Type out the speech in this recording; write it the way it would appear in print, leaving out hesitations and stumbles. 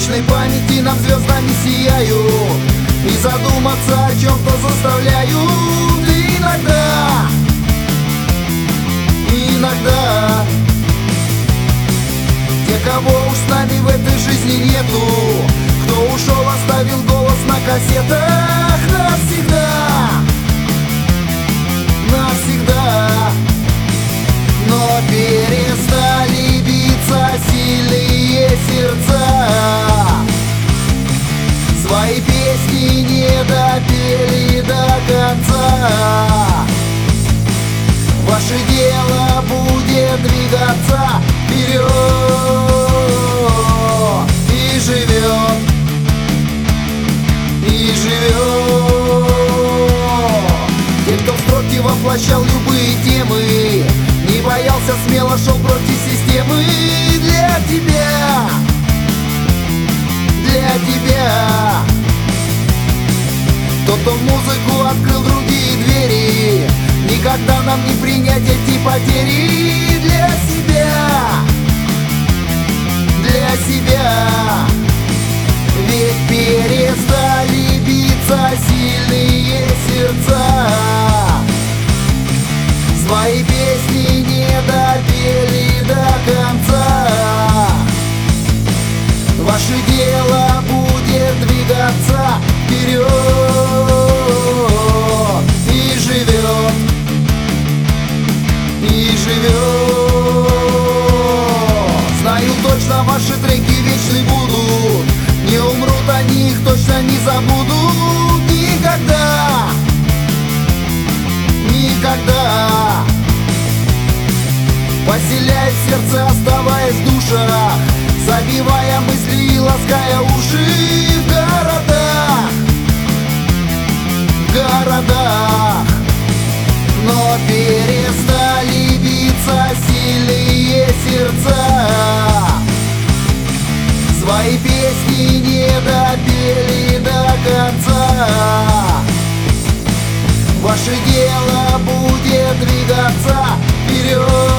вечной памяти над звездами сияют, и задуматься о чем-то заставляют. И иногда те, кого уж с нами в этой жизни нету, кто ушел, оставил голос на кассетах навсегда, навсегда. Но перестали биться сильные сердца, свои песни не допели до конца. Ваше дело будет двигаться вперед и живет, и живет. Те, кто в строке воплощал любые темы, не боялся, смело шел против системы. Для тебя, для тебя. Тот, кто в музыку открыл другие двери, никогда нам не принять эти потери. Для себя, для себя. Ведь перестали биться сильные сердца, свои песни не допели до конца. Ваше дело будет двигаться вперед и живет, и живет. Знаю точно, ваши треки вечны будут, не умрут они, их точно не забудут. Никогда, никогда. Поселяясь в сердце, оставаясь в душах, забивая мысли и лаская уши. В городах, в городах. Но перестали биться сильные сердца, свои песни не допели до конца. Ваше дело будет двигаться вперед